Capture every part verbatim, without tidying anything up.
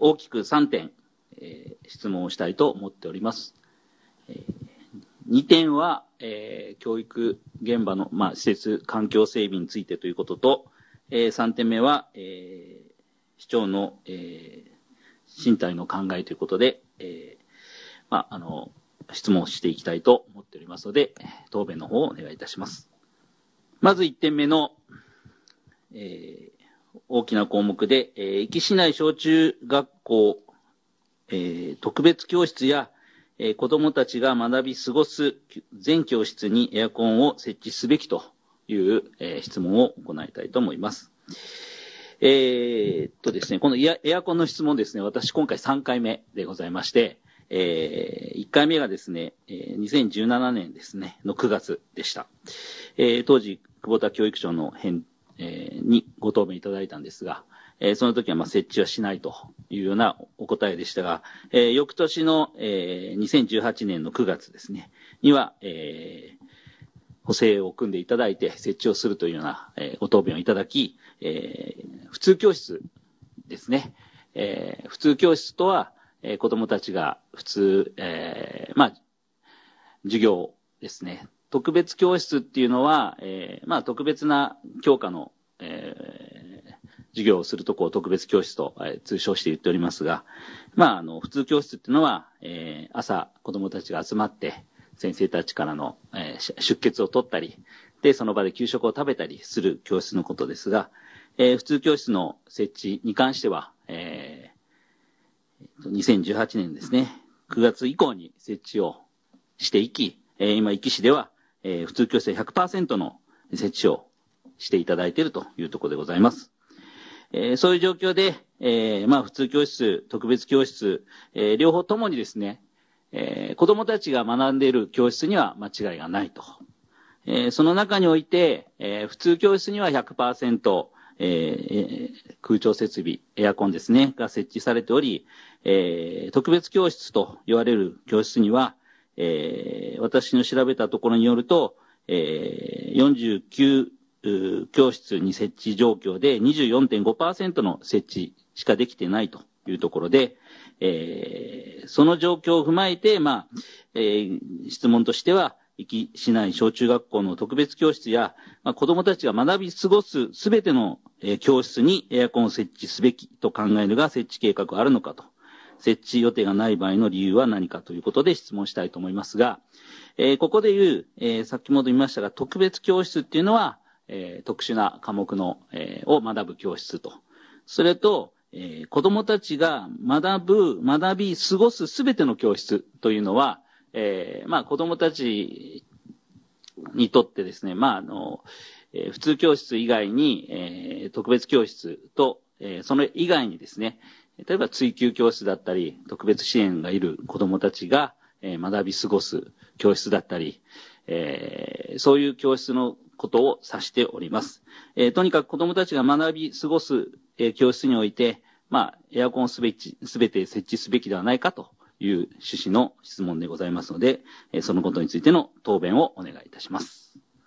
大きくさんてん、えー、質問をしたいと思っております。えー、にてんは、えー、教育現場の、まあ、施設環境整備についてということと、えー、さんてんめは、えー、市長の、えー、身体の考えということで、えーまあ、あの質問をしていきたいと思っておりますので、答弁の方をお願いいたします。まずいってんめの、えー大きな項目で、えー、壱岐市内小中学校、えー、特別教室や、えー、子どもたちが学び過ごす全教室にエアコンを設置すべきという、えー、質問を行いたいと思います。えー、っとですね、このエアコンの質問ですね、私今回さんかいめでございまして、えー、いっかいめがですね、にせんじゅうななねんですね、のくがつでした。えー、当時、久保田教育長の返えー、にご答弁いただいたんですが、えー、その時はまあ設置はしないというようなお答えでしたが、えー、翌年の、えー、にせんじゅうはちねんのくがつですね、には、えー、補正を組んでいただいて設置をするというような、えー、ご答弁をいただき、えー、普通教室ですね、えー、普通教室とは、えー、子どもたちが普通、えー、まあ、授業ですね、特別教室っていうのは、えー、まあ特別な教科の、えー、授業をするところを特別教室と、えー、通称して言っておりますが、まああの普通教室っていうのは、えー、朝子どもたちが集まって先生たちからの、えー、出欠を取ったり、でその場で給食を食べたりする教室のことですが、えー、普通教室の設置に関しては、えー、にせんじゅうはちねんですね、くがつ以降に設置をしていき、えー、今壱岐市ではえー、普通教室で ひゃくパーセント の設置をしていただいているというところでございます。えー、そういう状況で、えー、まあ普通教室、特別教室、えー、両方ともにですね、えー、子どもたちが学んでいる教室には間違いがないと。えー、その中において、えー、普通教室には ひゃくパーセント、えー、空調設備、エアコンですね、が設置されており、えー、特別教室と言われる教室には、えー、私の調べたところによると、えー、よんじゅうきゅう教室に設置状況で にじゅうよんてんごパーセント の設置しかできてないというところで、えー、その状況を踏まえて、まあえー、質問としては、壱岐市内小中学校の特別教室や、まあ、子どもたちが学び過ごすすべての、えー、教室にエアコンを設置すべきと考えるが設置計画があるのかと。設置予定がない場合の理由は何かということで質問したいと思いますが、えー、ここで言う、えー、先ほど言いましたが、特別教室っていうのは、えー、特殊な科目の、えー、を学ぶ教室と。それと、えー、子供たちが学ぶ、学び過ごすすべての教室というのは、えー、まあ子供たちにとってですね、まああの、えー、普通教室以外に、えー、特別教室と、えー、それ以外にですね、例えば追級教室だったり、特別支援がいる子どもたちが、えー、学び過ごす教室だったり、えー、そういう教室のことを指しております。えー、とにかく子どもたちが学び過ごす、えー、教室において、まあ、エアコンをすべて設置すべきではないかという趣旨の質問でございますので、えー、そのことについての答弁をお願いいたします。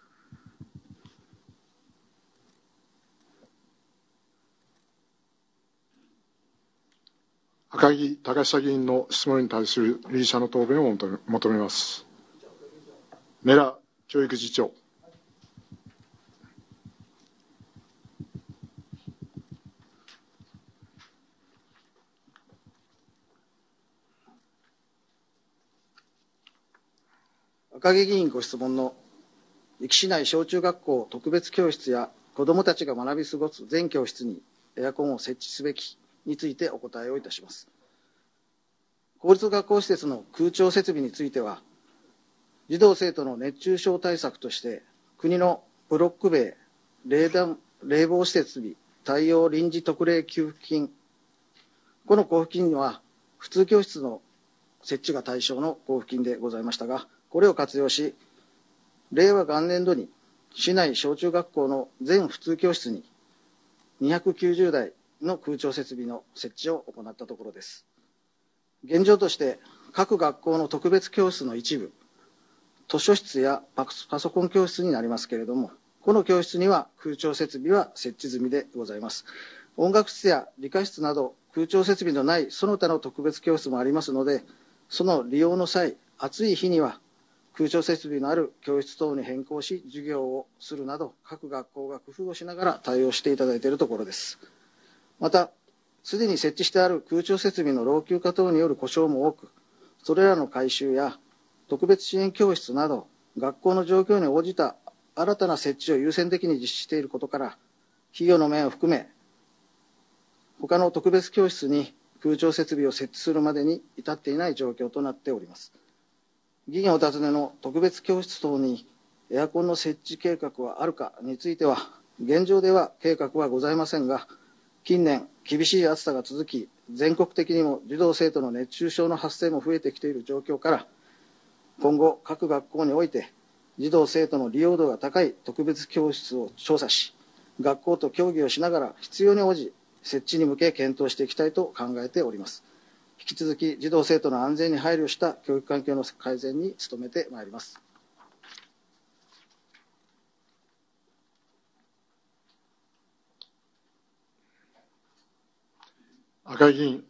赤木隆久議員の質問に対する理事者の答弁を求めます。米良教育次長。 赤木議員ご質問の壱岐市内小中学校特別教室や子どもたちが学び過ごす全教室にエアコンを設置すべきについてお答えをいたします。公立学校施設の空調設備については、児童生徒の熱中症対策として国のブロック塀冷暖冷房施設備対応臨時特例給付金、この交付金は普通教室の設置が対象の交付金でございましたが、これを活用し、令和元年度に市内小中学校の全普通教室ににひゃくきゅうじゅうだいの空調設備の設置を行ったところです。現状として各学校の特別教室の一部、図書室やパソコン教室になりますけれども、この教室には空調設備は設置済みでございます。音楽室や理科室など空調設備のないその他の特別教室もありますので、その利用の際、暑い日には空調設備のある教室等に変更し、授業をするなど、各学校が工夫をしながら対応していただいているところです。また、すでに設置してある空調設備の老朽化等による故障も多く、それらの改修や特別支援教室など、学校の状況に応じた新たな設置を優先的に実施していることから、費用の面を含め、他の特別教室に空調設備を設置するまでに至っていない状況となっております。議員お尋ねの特別教室等にエアコンの設置計画はあるかについては、現状では計画はございませんが、近年厳しい暑さが続き、全国的にも児童生徒の熱中症の発生も増えてきている状況から、今後各学校において児童生徒の利用度が高い特別教室を調査し、学校と協議をしながら必要に応じ設置に向け検討していきたいと考えております。引き続き児童生徒の安全に配慮した教育環境の改善に努めてまいります。 赤井議員。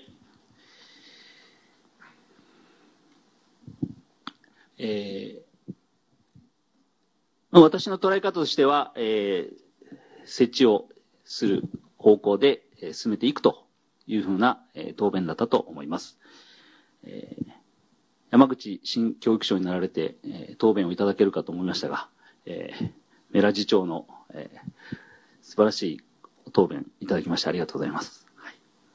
えー、私の捉え方としては、えー、設置をする方向で進めていくというふうな、えー、答弁だったと思います。えー、山口新教育省になられて、えー、答弁をいただけるかと思いましたが、えー、メラ次長の、えー、素晴らしい答弁いただきましてありがとうございます。はい、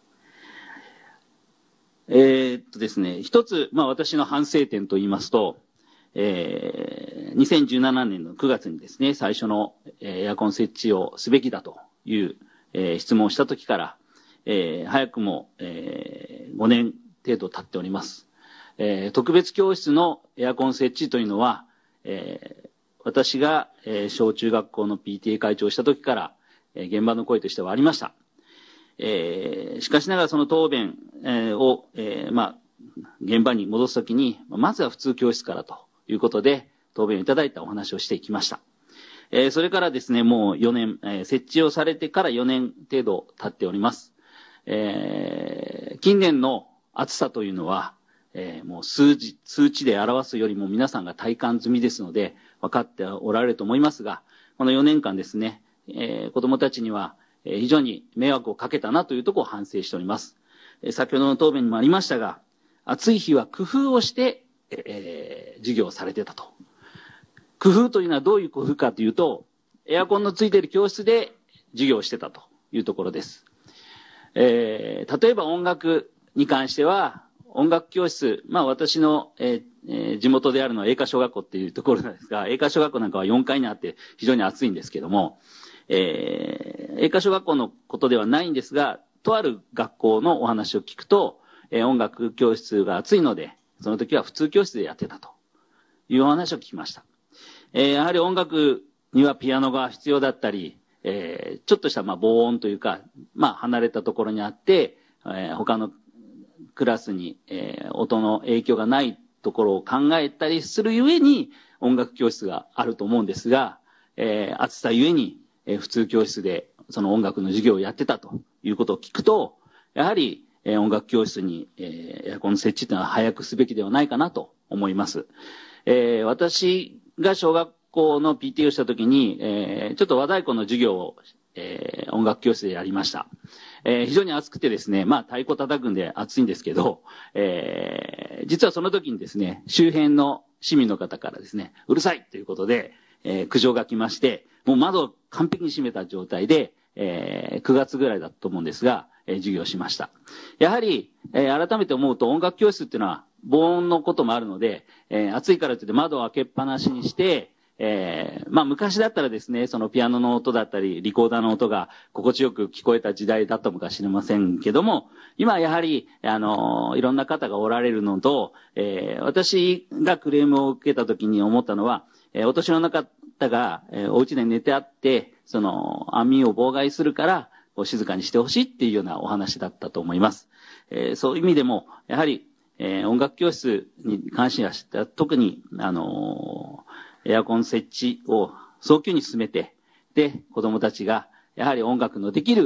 えー、っとですね、一つ、まあ私の反省点と言いますと、えー、にせんじゅうななねんのくがつにですね、最初のエアコン設置をすべきだという、えー、質問をしたときから、えー、早くも、えー、ごねん程度経っております。えー、特別教室のエアコン設置というのは、えー、私が、えー、小中学校の ピーティーエー 会長をしたときから、えー、現場の声としてはありました。えー、しかしながらその答弁、えー、を、えー、まあ、現場に戻すときに、まずは普通教室からということで、答弁をいただいたお話をしてきました。えー、それからですね、もうよねん、えー、設置をされてからよねん程度経っております。えー、近年の暑さというのは、えー、もう数字、数値で表すよりも皆さんが体感済みですので、分かっておられると思いますが、このよねんかんですね、えー、子供たちには非常に迷惑をかけたなというところを反省しております。えー、先ほどの答弁にもありましたが、暑い日は工夫をして、えー、授業をされてたと。工夫というのはどういう工夫かというと、エアコンのついている教室で授業をしてたというところです。えー、例えば音楽に関しては、音楽教室、まあ私の、えー、地元であるのは栄華小学校っていうところなんですが、栄華小学校なんかはよんかいにあって非常に暑いんですけども、えー、栄華小学校のことではないんですが、とある学校のお話を聞くと、えー、音楽教室が暑いので、その時は普通教室でやってたというお話を聞きました。えー、やはり音楽にはピアノが必要だったり、えー、ちょっとしたまあ防音というか、まあ離れたところにあって、えー、他のクラスに、えー、音の影響がないところを考えたりするゆえに音楽教室があると思うんですが、えー、暑さゆえに、えー、普通教室でその音楽の授業をやってたということを聞くと、やはり、えー、音楽教室に、えー、エアコンの設置というのは早くすべきではないかなと思います。えー、私が小学校の ピーティーエー をしたときに、えー、ちょっと和太鼓の授業を、えー、音楽教室でやりました。えー、非常に暑くてですね、まあ太鼓叩くんで暑いんですけど、えー、実はその時にですね、周辺の市民の方からですね、うるさいということで、えー、苦情が来まして、もう窓を完璧に閉めた状態で、えー、くがつぐらいだったと思うんですが、えー、授業しました。やはり、えー、改めて思うと音楽教室っていうのは防音のこともあるので、えー、暑いからといって窓を開けっぱなしにして、えー、まあ昔だったらですね、そのピアノの音だったり、リコーダーの音が心地よく聞こえた時代だったのかしれませんけども、今やはり、あの、いろんな方がおられるのと、えー、私がクレームを受けた時に思ったのは、えー、お年の方が、えー、お家で寝てあって、その、安眠を妨害するから、静かにしてほしいっていうようなお話だったと思います。えー、そういう意味でも、やはり、えー、音楽教室に関しては、特に、あのー、エアコン設置を早急に進めて、で、子供たちが、やはり音楽のできる、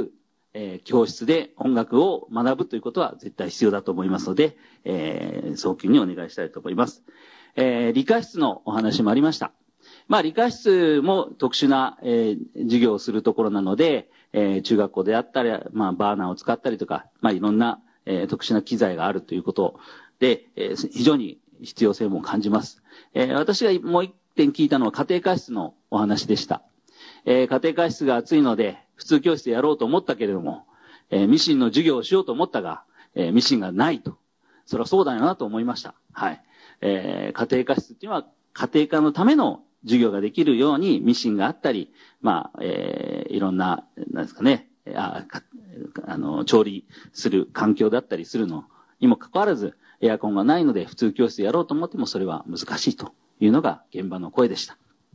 えー、教室で音楽を学ぶということは絶対必要だと思いますので、えー、早急にお願いしたいと思います。えー、理科室のお話もありました。まあ、理科室も特殊な、えー、授業をするところなので、えー、中学校であったり、まあ、バーナーを使ったりとか、まあ、いろんな、えー、特殊な機材があるということで、えー、非常に必要性も感じます。えー、私がもう一点聞いたのは家庭科室のお話でした。えー、家庭科室が暑いので、普通教室でやろうと思ったけれども、えー、ミシンの授業をしようと思ったが、えー、ミシンがないと。それはそうだよなと思いました。はい。えー、家庭科室っていうのは、家庭科のための授業ができるようにミシンがあったり、まあ、えー、いろんな、なんですかね、あ、あの、調理する環境だったりするのにもかかわらず、エアコンがないので普通教室でやろうと思ってもそれは難しいというのが現場の声でした。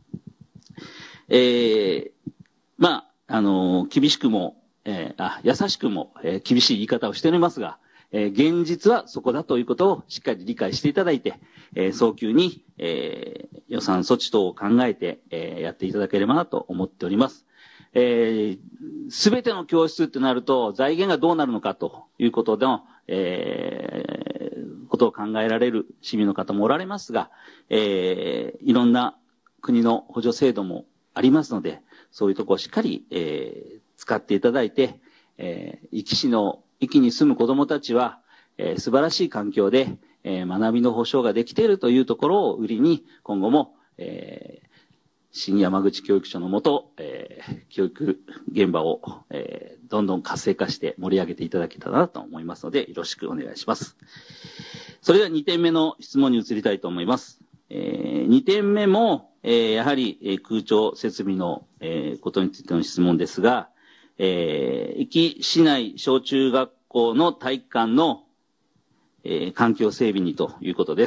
えー、まあ、あの、厳しくも、えー、あ、優しくも、えー、厳しい言い方をしておりますが、えー、現実はそこだということをしっかり理解していただいて、えー、早急に、えー、予算措置等を考えて、えー、やっていただければなと思っております。えー、すべての教室ってなると財源がどうなるのかということの、えー、ことを考えられる市民の方もおられますが、えー、いろんな国の補助制度もありますので、そういうところをしっかり、えー、使っていただいて、えー、壱岐市の壱岐に住む子どもたちは、えー、素晴らしい環境で、えー、学びの保障ができているというところを売りに、今後も、えー、新山口教育庁のもと、えー、教育現場を、えー、どんどん活性化して盛り上げていただけたらなと思いますので、よろしくお願いします。それではにてんめの質問に移りたいと思います。えー、にてんめも、えー、やはり、えー、空調設備の、えー、ことについての質問ですが、えー、壱岐市内小中学校の体育館の、えー、環境整備にということです。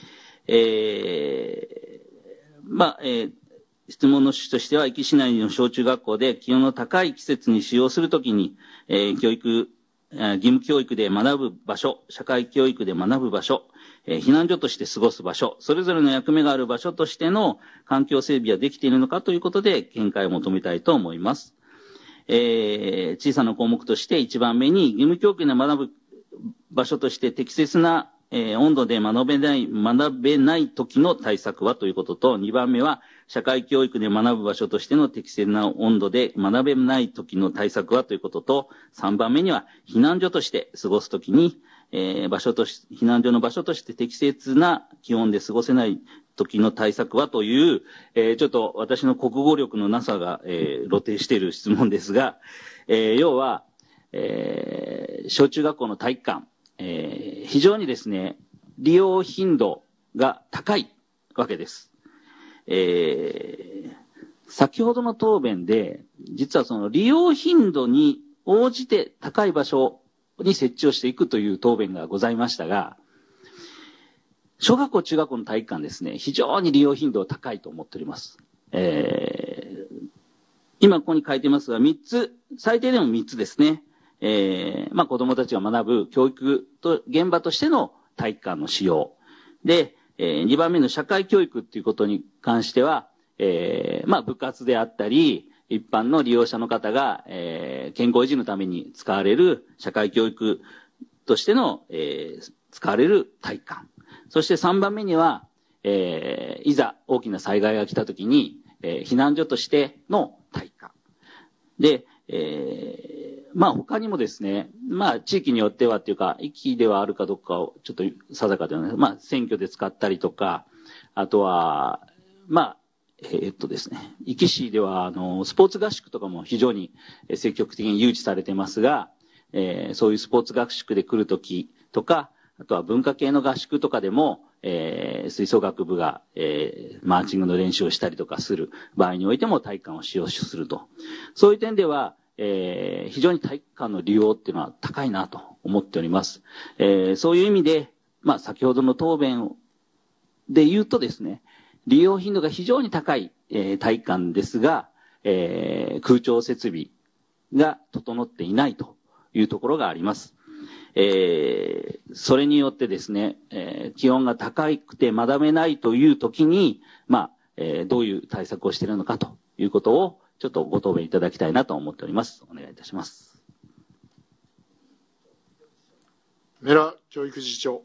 えー、まあ、えー、質問の趣旨としては、壱岐市内の小中学校で気温の高い季節に使用するときに、えー、教育、義務教育で学ぶ場所、社会教育で学ぶ場所、えー、避難所として過ごす場所、それぞれの役目がある場所としての環境整備はできているのかということで見解を求めたいと思います。えー、小さな項目としていちばんめに義務教育で学ぶ場所として適切な、えー、温度で学べない、学べない時の対策はということと、にばんめは社会教育で学ぶ場所としての適切な温度で学べない時の対策はということと、さんばんめには避難所として過ごすときに、えー、場所とし、避難所の場所として適切な気温で過ごせない時の対策はという、えー、ちょっと私の国語力のなさが、えー、露呈している質問ですが、えー、要は、えー、小中学校の体育館、えー、非常にですね、利用頻度が高いわけです。えー、先ほどの答弁で、実はその利用頻度に応じて高い場所に設置をしていくという答弁がございましたが、小学校、中学校の体育館ですね、非常に利用頻度が高いと思っております。えー、今ここに書いてますが、みっつ、最低でもみっつですね。えー、まあ子供たちが学ぶ教育と、現場としての体育館の使用。で、えー、にばんめの社会教育っていうことに関しては、えー、まあ部活であったり、一般の利用者の方が、えー、健康維持のために使われる社会教育としての、えー、使われる体育館。そしてさんばんめには、えー、いざ大きな災害が来たときに、えー、避難所としての体育館。で、えー、まあ他にもですね、まあ地域によってはっていうか、壱岐ではあるかどうかをちょっと定かではない。まあ選挙で使ったりとか、あとは、まあ、えー、っとですね、壱岐市ではあの、スポーツ合宿とかも非常に積極的に誘致されてますが、えー、そういうスポーツ合宿で来るときとか、あとは文化系の合宿とかでも、えー、吹奏楽部が、えー、マーチングの練習をしたりとかする場合においても体育館を使用すると。そういう点では、えー、非常に体育館の利用っていうのは高いなと思っております。えー、そういう意味で、まあ先ほどの答弁で言うとですね、利用頻度が非常に高い、えー、体育館ですが、えー、空調設備が整っていないというところがあります。えー、それによってですね、えー、気温が高くて学べないという時に、まあ、えー、どういう対策をしているのかということを、ちょっとご答弁いただきたいなと思っております。お願いいたします。 米良教育次長。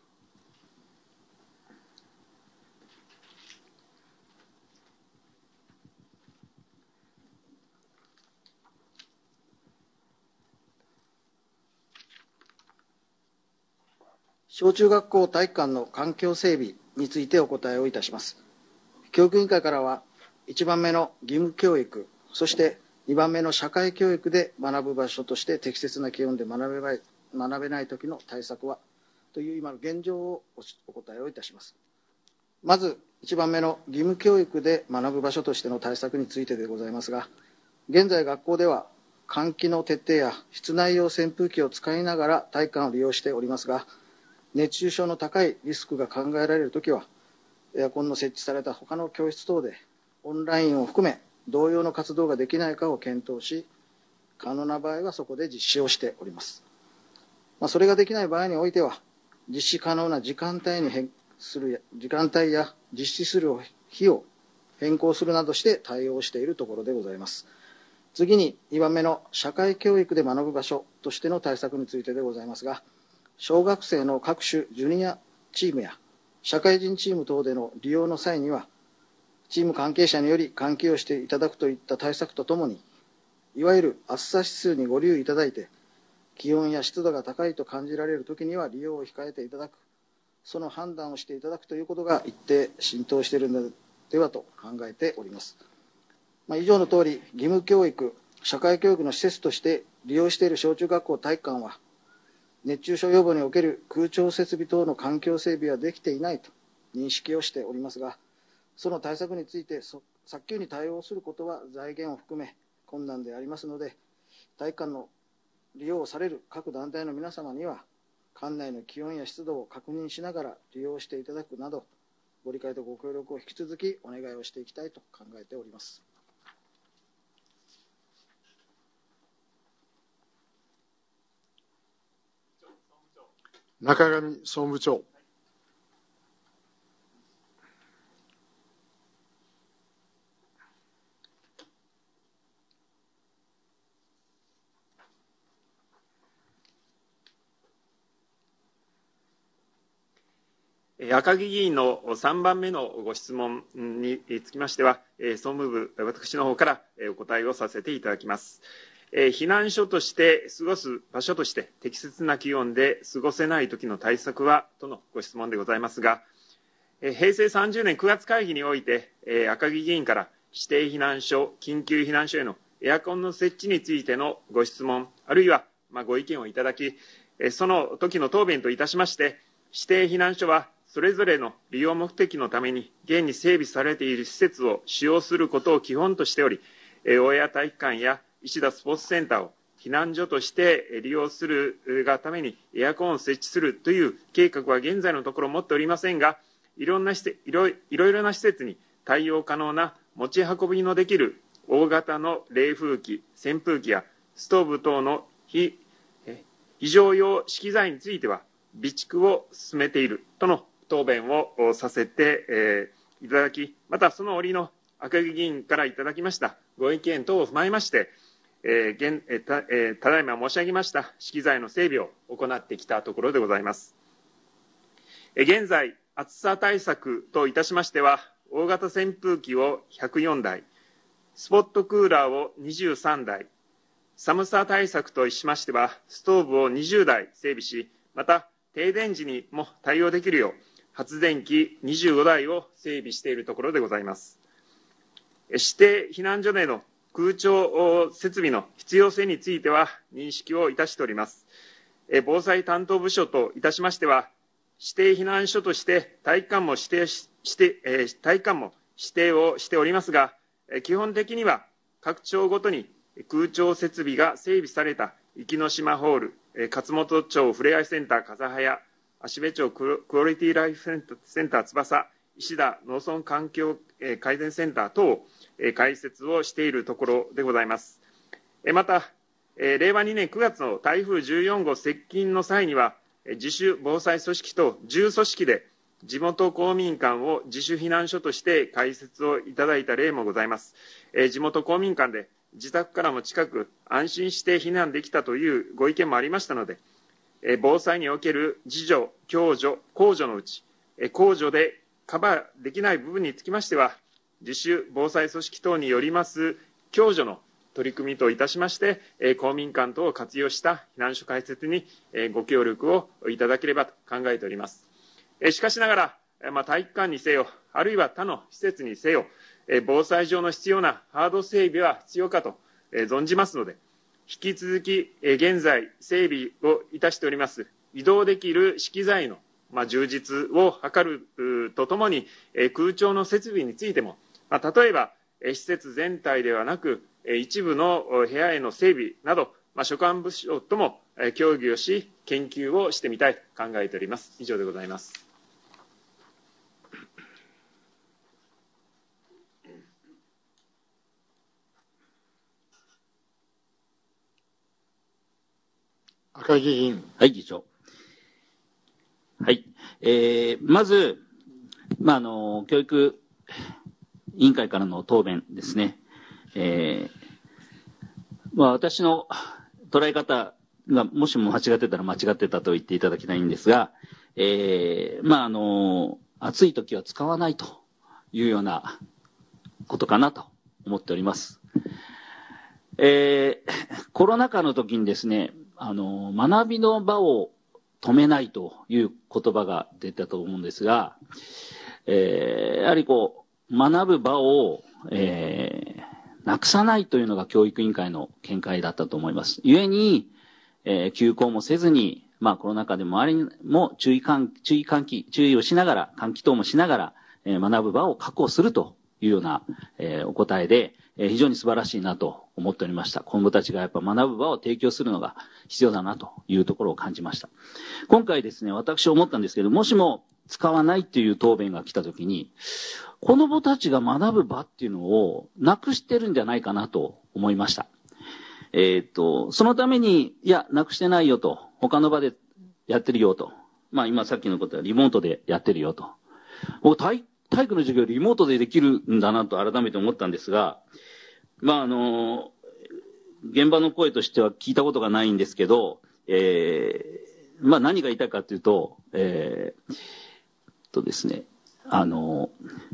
小中学校体育館の環境整備についてお答えをいたします。教育委員会からは、いちばんめの義務教育、そしてにばんめの社会教育で学ぶ場所として適切な気温で学べない、学べない時の対策はという今の現状をお答えをいたします。まずいちばんめの義務教育で学ぶ場所としての対策についてでございますが、現在学校では換気の徹底や室内用扇風機を使いながら体育館を利用しておりますが、熱中症の高いリスクが考えられるときは、エアコンの設置された他の教室等でオンラインを含め同様の活動ができないかを検討し、可能な場合はそこで実施をしております。まあ、それができない場合においては、実施可能な時間帯に変する時間帯や実施する日を変更するなどして対応しているところでございます。次ににばんめの社会教育で学ぶ場所としての対策についてでございますが、小学生の各種ジュニアチームや社会人チーム等での利用の際には、チーム関係者により換気をしていただくといった対策とともに、いわゆる暑さ指数にご留意いただいて、気温や湿度が高いと感じられるときには利用を控えていただく、その判断をしていただくということが一定浸透しているのではと考えております。まあ、以上のとおり、義務教育、社会教育の施設として利用している小中学校体育館は、熱中症予防における空調設備等の環境整備はできていないと認識をしておりますが、その対策について早急に対応することは財源を含め困難でありますので、体育館の利用をされる各団体の皆様には、館内の気温や湿度を確認しながら利用していただくなど、ご理解とご協力を引き続きお願いをしていきたいと考えております。 中上総務長。 赤木議員のさんばんめのご質問につきましては、総務部、私の方からお答えをさせていただきます。避難所として過ごす場所として適切な気温で過ごせないときの対策はとのご質問でございますが、平成さんじゅうねんくがつ会議において赤木議員から指定避難所、緊急避難所へのエアコンの設置についてのご質問、あるいはご意見をいただき、その時の答弁といたしまして、指定避難所はそれぞれの利用目的のために現に整備されている施設を使用することを基本としており、大谷体育館や石田スポーツセンターを避難所として利用するがためにエアコンを設置するという計画は現在のところ持っておりませんが、いろんな施設、いろいろな施設に対応可能な持ち運びのできる大型の冷風機、扇風機やストーブ等の非非常用資機材については備蓄を進めているとの答弁をさせて、えー、いただき、またその折の赤木議員からいただきましたご意見等を踏まえまして、えー現えー、た, えー、ただいま申し上げました資機材の整備を行ってきたところでございます。えー、現在、暑さ対策といたしましては、大型扇風機をひゃくよんだい、スポットクーラーをにじゅうさんだい、寒さ対策としましては、ストーブをにじゅうだい整備し、また停電時にも対応できるよう、発電機にじゅうごだいを整備しているところでございます。指定避難所での空調設備の必要性については認識をいたしております。防災担当部署といたしましては、指定避難所として体育館も指定し、指定、体育館も指定をしておりますが、基本的には各町ごとに空調設備が整備された壱岐島ホール、勝本町ふれあいセンター風早、芦部町クオリティライフセンター翼、石田農村環境改善センター等を開設をしているところでございます。また、れいわにねんくがつの台風じゅうよんご接近の際には、自主防災組織とじゅう組織で地元公民館を自主避難所として開設をいただいた例もございます。地元公民館で自宅からも近く安心して避難できたというご意見もありましたので、 防災における自助、共助、公助のうち、公助でカバーできない部分につきましては、自主防災組織等によります共助の取り組みといたしまして、公民館等を活用した避難所開設にご協力をいただければと考えております。しかしながら、まあ、体育館にせよ、あるいは他の施設にせよ、防災上の必要なハード整備は必要かと存じますので、引き続き現在整備をいたしております移動できる資機材のまあ充実を図るとともに、空調の設備についても、まあ、例えば施設全体ではなく一部の部屋への整備など、まあ、所管部署とも協議をし研究をしてみたいと考えております。以上でございます。 赤木議員。 はい、議長。はい。えー、まず、まあ、あの、教育委員会からの答弁ですね。えー、まあ、私の捉え方が、もしも間違ってたら間違ってたと言っていただきたいんですが、えー、まあ、あの、暑い時は使わないというようなことかなと思っております。えー、コロナ禍の時にですね、あの、学びの場を止めないという言葉が出たと思うんですが、えー、やはりこう、学ぶ場を、えー、なくさないというのが教育委員会の見解だったと思います。故に、えー、休校もせずに、まあコロナ禍でもありも注意喚注意喚起、注意をしながら、喚起等もしながら、えー、学ぶ場を確保するというような、えー、お答えで、えー、非常に素晴らしいなと思っておりました。子供たちがやっぱ学ぶ場を提供するのが必要だなというところを感じました。今回ですね、私思ったんですけど、もしも使わないという答弁が来たときに、子供たちが学ぶ場っていうのをなくしてるんじゃないかなと思いました。えっと、そのために、いや、なくしてないよと、他の場でやってるよと。まあ今さっきのことはリモートでやってるよと。僕体、体育の授業リモートでできるんだなと改めて思ったんですが、まああの、現場の声としては聞いたことがないんですけど、えー、まあ何が言いたいかというと、えー、とですね、あの、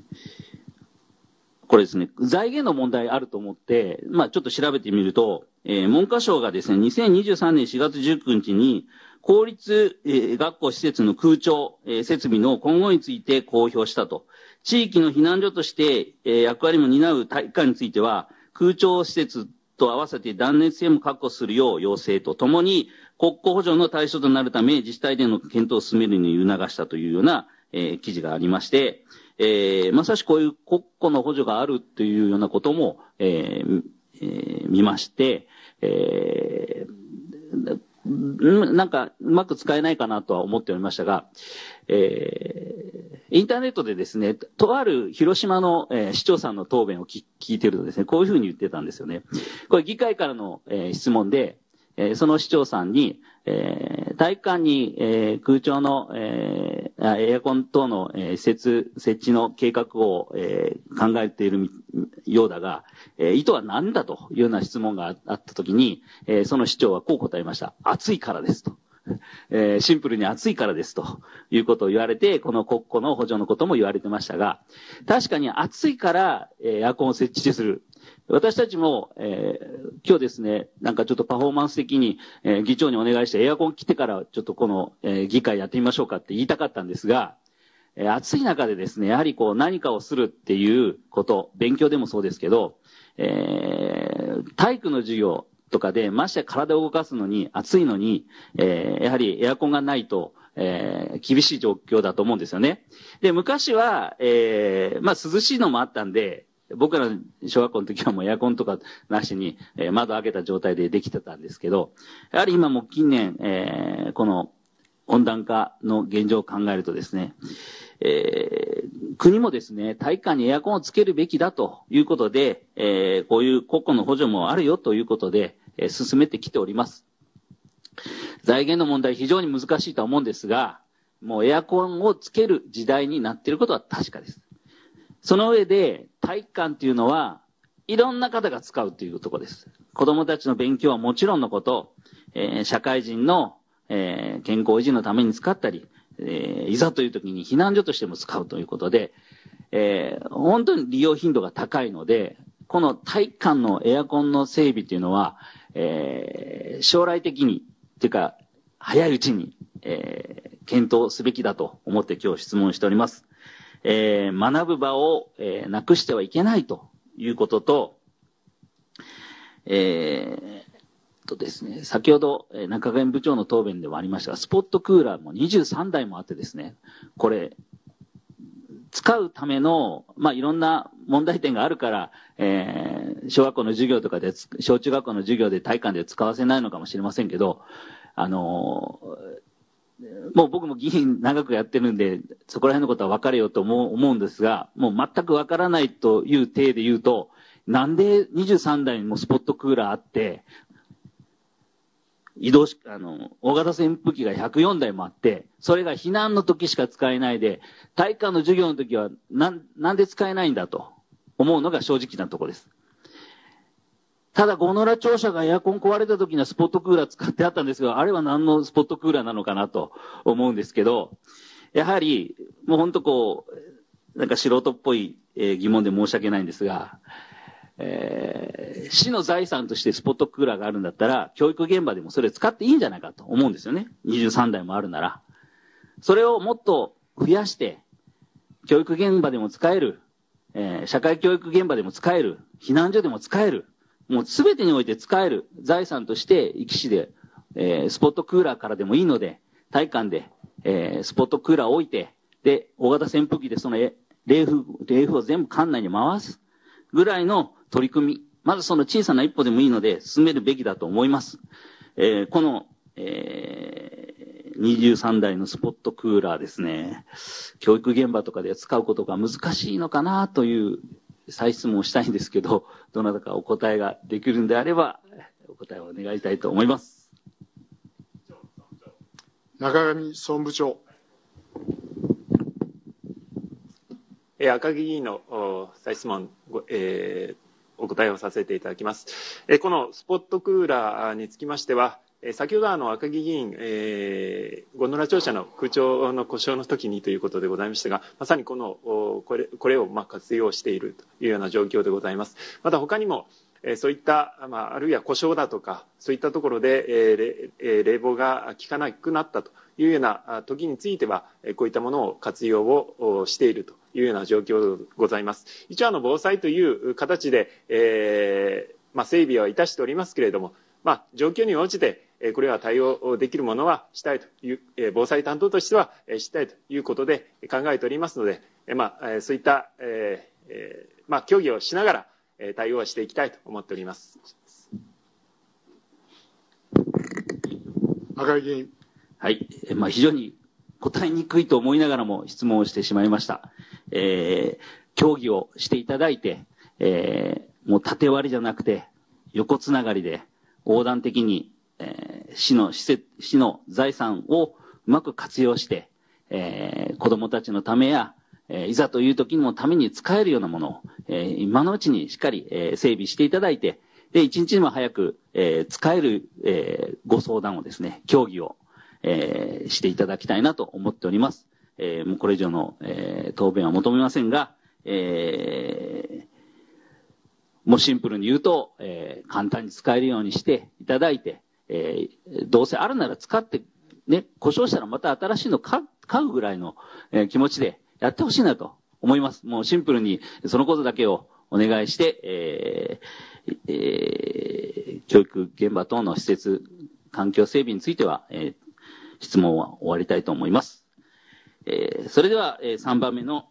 これですね、財源の問題あると思って、まあちょっと調べてみると、えー、文科省がですね、にせんにじゅうさんねんしがつじゅうくにちに、公立、えー、学校施設の空調、えー、設備の今後について公表したと。地域の避難所として、えー、役割も担う体育館については、空調施設と合わせて断熱性も確保するよう要請とともに、国庫補助の対象となるため、自治体での検討を進めるに促したというような、えー、記事がありまして、えー、まさしこういう国庫の補助があるというようなことも、えーえー、見まして、えー、なんかうまく使えないかなとは思っておりましたが、えー、インターネットでですね、とある広島の、えー、市長さんの答弁を聞いているとですね、こういうふうに言ってたんですよね。これ議会からの、えー、質問で、えー、その市長さんに、えー、体育館に、えー、空調の、えー、エアコン等の、えー、施設設置の計画を、えー、考えているようだが、えー、意図は何だというような質問があったときに、えー、その市長はこう答えました。暑いからですと。えー、シンプルに暑いからですということを言われて、この国庫の補助のことも言われてましたが、確かに暑いから、えー、エアコンを設置する。私たちも、えー、今日ですね、なんかちょっとパフォーマンス的に、えー、議長にお願いしてエアコン切ってからちょっとこの、えー、議会やってみましょうかって言いたかったんですが、えー、暑い中でですね、やはりこう何かをするっていうこと、勉強でもそうですけど、えー、体育の授業とかで、ましてや体を動かすのに、暑いのに、えー、やはりエアコンがないと、えー、厳しい状況だと思うんですよね。で、昔は、えー、まあ涼しいのもあったんで、僕ら小学校の時はもうエアコンとかなしに、えー、窓開けた状態でできてたんですけど、やはり今も近年、えー、この温暖化の現状を考えるとですね、えー、国もですね、体育館にエアコンをつけるべきだということで、えー、こういう国庫の補助もあるよということで、えー、進めてきております。財源の問題非常に難しいとは思うんですが、もうエアコンをつける時代になっていることは確かです。その上で体育館というのはいろんな方が使うというところです。子供たちの勉強はもちろんのこと、えー、社会人のえー、健康維持のために使ったり、えー、いざという時に避難所としても使うということで、えー、本当に利用頻度が高いので、この体育館のエアコンの整備というのは、えー、将来的に、というか、早いうちに、えー、検討すべきだと思って今日質問しております。えー、学ぶ場を、えー、なくしてはいけないということと、えー、とですね、先ほど中上部長の答弁でもありましたが、スポットクーラーもにじゅうさんだいもあってですね、これ、使うための、まあ、いろんな問題点があるから、えー、小学校の授業とかで、小中学校の授業で体育館で使わせないのかもしれませんけど、あのー、もう僕も議員長くやってるんで、そこら辺のことは分かれようと思う、思うんですが、もう全く分からないという体で言うと、なんでにじゅうさんだいにもスポットクーラーあって、移動し、あの、大型扇風機がひゃくよんだいもあって、それが避難の時しか使えないで、体育館の授業の時は、なん、なんで使えないんだと思うのが正直なところです。ただ、ゴノラ庁舎がエアコン壊れた時にはスポットクーラー使ってあったんですが、あれは何のスポットクーラーなのかなと思うんですけど、やはり、もうほんとこう、なんか素人っぽい疑問で申し訳ないんですが、えー、市の財産としてスポットクーラーがあるんだったら、教育現場でもそれ使っていいんじゃないかと思うんですよね。にじゅうさんだいもあるなら。それをもっと増やして、教育現場でも使える、えー、社会教育現場でも使える、避難所でも使える、もうすべてにおいて使える財産として壱岐市で、えー、スポットクーラーからでもいいので、体育館で、えー、スポットクーラーを置いて、で、大型扇風機でその冷風、冷風を全部館内に回すぐらいの取り組み、まずその小さな一歩でもいいので進めるべきだと思います。えー、この、えー、にじゅうさんだいのスポットクーラーですね、教育現場とかで使うことが難しいのかなという再質問をしたいんですけど、どなたかお答えができるんであれば、お答えを願いたいと思います。 中上総務部長。 えー、赤木議員の再質問、えー、お答えをさせていただきます。えー、このスポットクーラーにつきましては、先ほどあの赤木議員、えー、ゴノラ庁舎の空調の故障の時にということでございましたが、まさにこのこれこれをまあ活用しているというような状況でございます。また他にも、えー、そういった、まあ、あるいは故障だとかそういったところで、えー、冷房が効かなくなったというような時についてはこういったものを活用をしているというような状況でございます。一応あの防災という形で、えーまあ、整備はいたしておりますけれども、まあ、状況に応じてこれは対応できるものはしたいという、防災担当としてはしたいということで考えておりますので、まあ、そういった、えーまあ、協議をしながら対応はしていきたいと思っております。 赤井議員。 はい。まあ、非常に答えにくいと思いながらも質問をしてしまいました。えー、協議をしていただいて、えー、もう縦割りじゃなくて横つながりで横断的に、えー、市の施設、市の財産をうまく活用して、えー、子供たちのためや、えー、いざという時のために使えるようなものを、えー、今のうちにしっかり、えー、整備していただいて、で、一日でも早く、えー、使える、えー、ご相談をですね、協議を、えー、していただきたいなと思っております。えー、もうこれ以上の、えー、答弁は求めませんが、えーもうシンプルに言うと、えー、簡単に使えるようにしていただいて、えー、どうせあるなら使って、ね、故障したらまた新しいの買う、買うぐらいの、えー、気持ちでやってほしいなと思います。もうシンプルにそのことだけをお願いして、えーえー、教育現場等の施設、環境整備については、えー、質問は終わりたいと思います。えー、それでは、えー、さんばんめの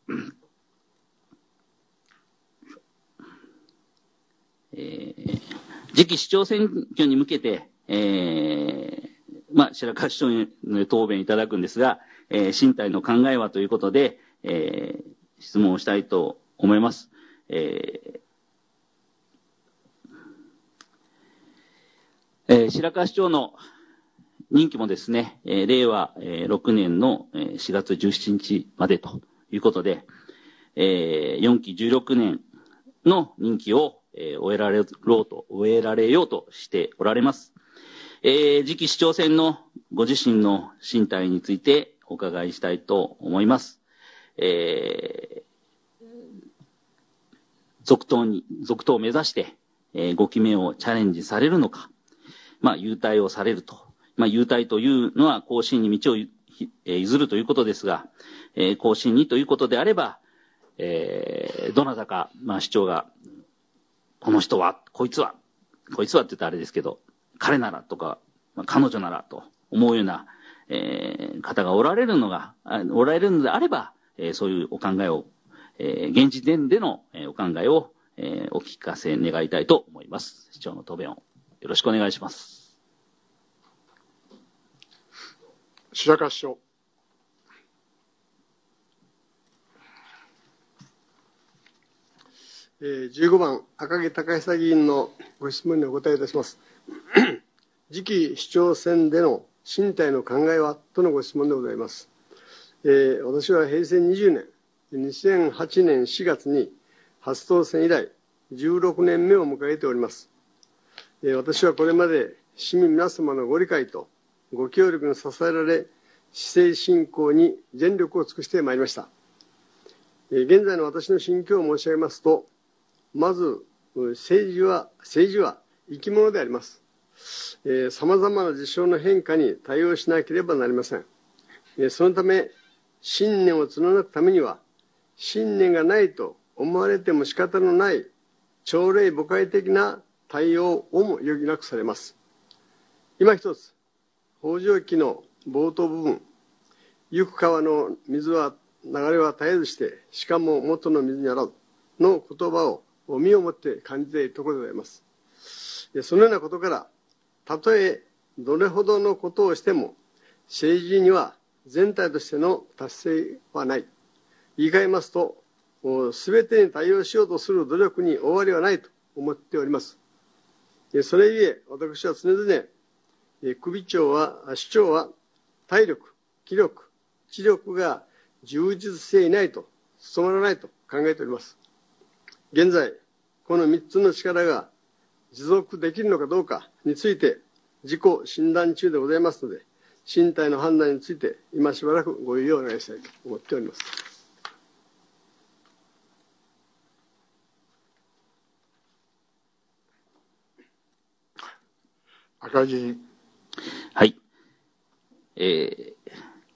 えー、次期市長選挙に向けて、えー、まあ、白川市長に答弁いただくんですが、えー、新体の考えはということで、えー、質問をしたいと思います。えーえー、白川市長の任期もですね、えー、れいわろくねんのしがつじゅうしちにちまでということで、えー、よんきじゅうろくねんの任期をえー、終えられようと、終えられようとしておられます。 えー、次期市長選のご自身の進退についてお伺いしたいと思います。えー、続投に、続投を目指して、えー、ご期目をチャレンジされるのか、まあ、優待をされると。まあ、優待というのは後進に道を譲るということですが、えー、後進にということであれば、えー、どなたか、まあ、市長が、この人は、こいつは、こいつはって言ったらあれですけど、彼ならとか、まあ、彼女ならと思うような、えー、方がおられるのが、おられるのであれば、えー、そういうお考えを、えー、現時点での、えー、お考えを、えー、お聞かせ願いたいと思います。市長の答弁をよろしくお願いします。 白川市長。 えー、じゅうごばん、赤木隆久議員のご質問にお答えいたします。次期市長選での進退の考えはとのご質問でございます。えー、私は平成にじゅうねん、にせんはちねんしがつに初当選以来、じゅうろくねんめを迎えております。えー、私はこれまで市民皆様のご理解とご協力に支えられ、市政振興に全力を尽くしてまいりました。えー、現在の私の心境を申し上げますと、まず政治は、政治は生き物であります。さまざまな事象の変化に対応しなければなりません。えー、そのため、信念を貫くためには、信念がないと思われても仕方のない、朝令暮改的な対応をも余儀なくされます。今一つ、北条記の冒頭部分、行く川の水は、流れは絶えずして、しかも元の水にあらずの言葉を身をもって感じているところでございます。そのようなことから、たとえどれほどのことをしても、政治には全体としての達成はない。言い換えますと、すべてに対応しようとする努力に終わりはないと思っております。それゆえ、私は常々、首長は、市長は体力、気力、知力が充実していないと、務まらないと考えております。現在、このみっつの力が持続できるのかどうかについて自己診断中でございますので、進退の判断について今しばらくご猶予をお願いしたいと思っております。 赤木議員。 はい。えー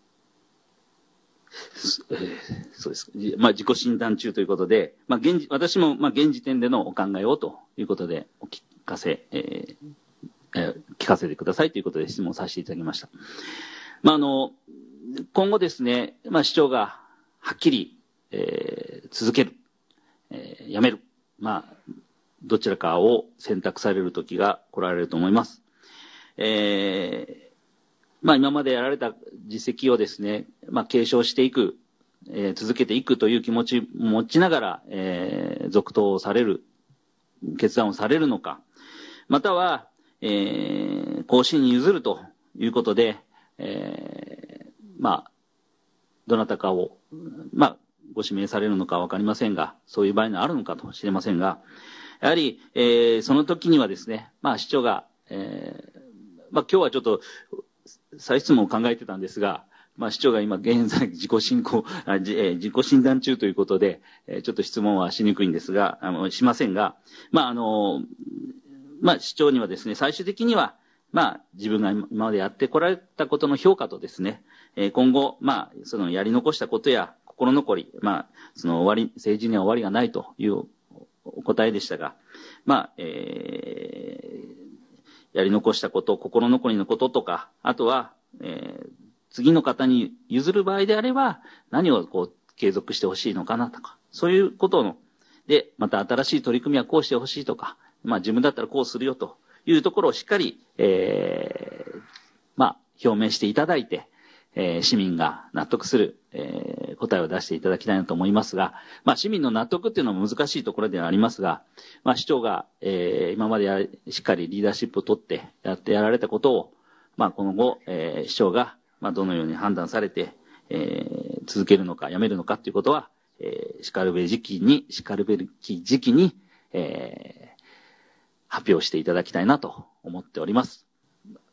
えー、そうです。まあ、自己診断中ということで、まあ、現私も、まあ、現時点でのお考えをということで、お聞かせ、えーえー、聞かせてくださいということで質問させていただきました。まあ、あの、今後ですね、まあ、市長がはっきり、えー、続ける、えー、やめる、まあ、どちらかを選択される時が来られると思います。えーまあ、今までやられた実績をですね、まあ、継承していく、えー、続けていくという気持ちを持ちながら、えー、続投をされる、決断をされるのか、または、えー、後進に譲るということで、えー、まあ、どなたかを、まあ、ご指名されるのかわかりませんが、そういう場合があるのかもしれませんが、やはり、えー、その時にはですね、まあ、市長が、えー、まあ、今日はちょっと、再質問を考えてたんですが、まあ、市長が今現在自己進行、あじえー、自己診断中ということで、えー、ちょっと質問はしにくいんですが、あの、しませんが、まあ、あの、まあ、市長にはですね、最終的には、まあ、自分が今までやってこられたことの評価とですね、えー、今後、まあ、そのやり残したことや心残り、まあ、その終わり、政治には終わりがないというお答えでしたが、まあ、えー、やり残したこと、心残りのこととか、あとは、えー、次の方に譲る場合であれば、何をこう継続してほしいのかなとか、そういうことの、で、また新しい取り組みはこうしてほしいとか、まあ自分だったらこうするよというところをしっかり、えー、まあ表明していただいて、えー、市民が納得する、えー、答えを出していただきたいなと思いますが、まあ市民の納得っていうのは難しいところではありますが、まあ市長が、えー、今までやしっかりリーダーシップを取ってやってやられたことを、まあ今後、えー、市長が、まあどのように判断されて、えー、続けるのかやめるのかということは、えー、しかるべき時期に、しかるべき時期に、えー、発表していただきたいなと思っております。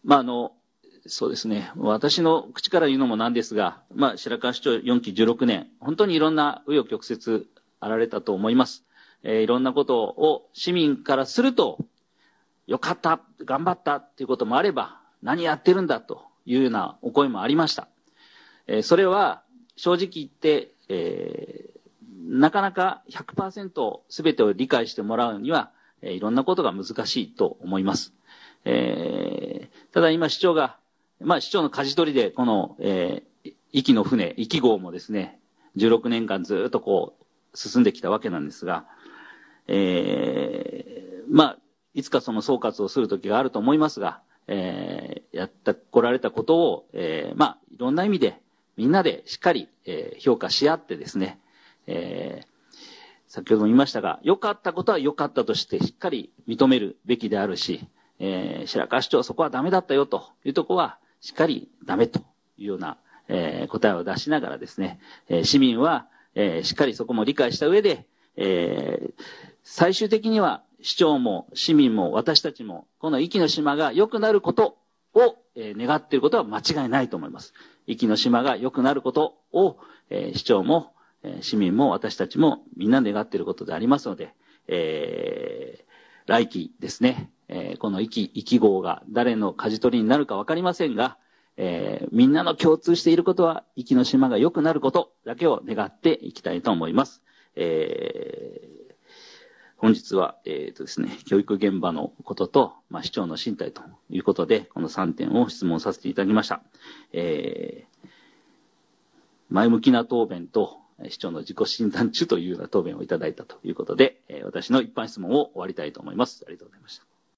まあ、あの、そうですね。私の口から言うのもなんですが、まあ、白川市長よんきじゅうろくねん、本当にいろんな紆余曲折あられたと思います。えー、いろんなことを市民からすると、よかった、頑張ったっていうこともあれば、何やってるんだというようなお声もありました。えー、それは正直言って、えー、なかなか ひゃくパーセント 全てを理解してもらうには、えー、いろんなことが難しいと思います。えー、ただ今市長が、まあ市長の舵取りでこの、えー、壱岐の船、壱岐号もですね、じゅうろくねんかんずっとこう進んできたわけなんですが、えー、まあいつかその総括をする時があると思いますが、えー、やってこられたことを、えー、まあいろんな意味でみんなでしっかり、えー、評価し合ってですね、えー、先ほども言いましたが、良かったことは良かったとしてしっかり認めるべきであるし、えー、白川市長そこはダメだったよというところはしっかりダメというような、えー、答えを出しながらですね、えー、市民は、えー、しっかりそこも理解した上で、えー、最終的には市長も市民も私たちもこの壱岐の島が良くなることを、えー、願っていることは間違いないと思います。壱岐の島が良くなることを、えー、市長も、えー、市民も私たちもみんな願っていることでありますので、えー、来期ですね、えー、この壱岐、壱岐号が誰の舵取りになるかわかりませんが、えー、みんなの共通していることは壱岐の島が良くなることだけを願っていきたいと思います。えー本日は、えっとですね、教育現場のことと、まあ、市長の進退ということで、このさんてんを質問させていただきました。えー、前向きな答弁と、市長の自己診断中というような答弁をいただいたということで、私の一般質問を終わりたいと思います。ありがとうございました。